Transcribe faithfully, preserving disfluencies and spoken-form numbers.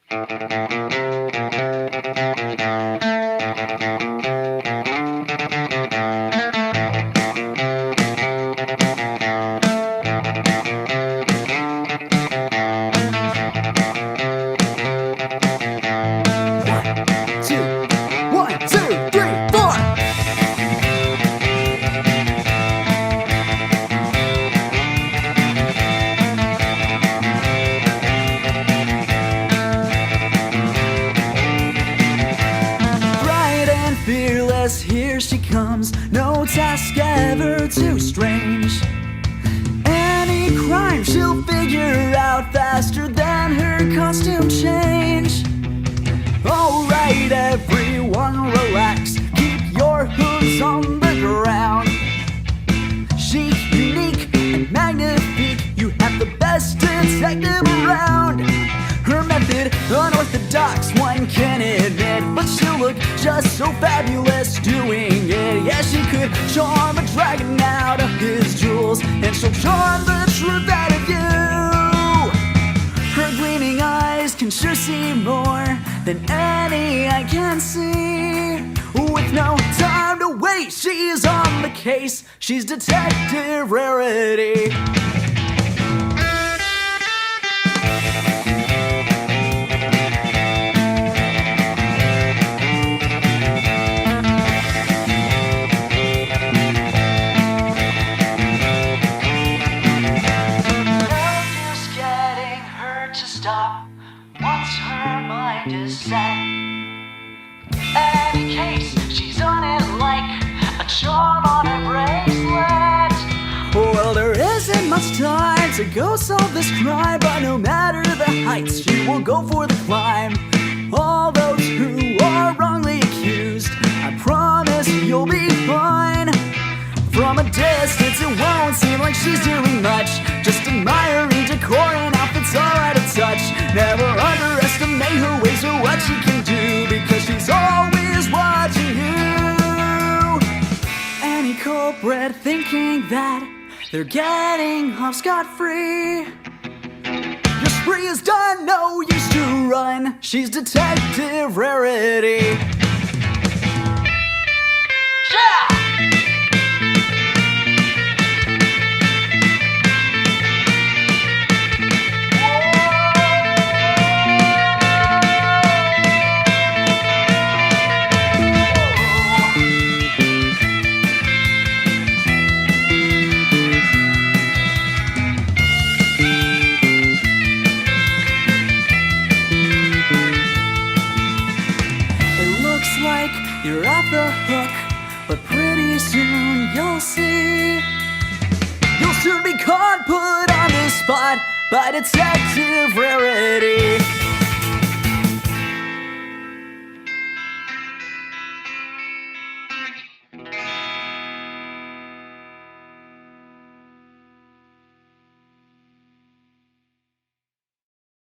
Here she comes, no task ever too strange. Any crime she'll figure out faster than her costume change. Alright everyone, relax, keep your hooves on the ground. Chic, unique, and magnifique, you have the best detective around. Her method, unorthodox, one can admit, but she'll look just so fabulous doing it. Yeah, she could charm a dragon out of his jewels, and she'll charm the truth out of you. Her gleaming eyes can sure see more than any I can see. With no time to waste, she's on the case. She's Detective Rarity. Stop once her mind is set. Any case, she's on it like a charm on her bracelet. Well, there isn't much time to go solve this crime, but no matter the heights, she will go for the climb. All those who are wrongly accused, I promise you'll be fine. From a distance, it won't seem like she's doing much, just admiring decor and outfits all out of touch. Never underestimate her ways or what she can do, because she's always watching you. Any culprit thinking that they're getting off scot-free, your spree is done, no use to run. She's Detective Rarity. Yeah! Like you're off the hook, but pretty soon you'll see. You'll soon be caught, put on the spot by Detective Rarity.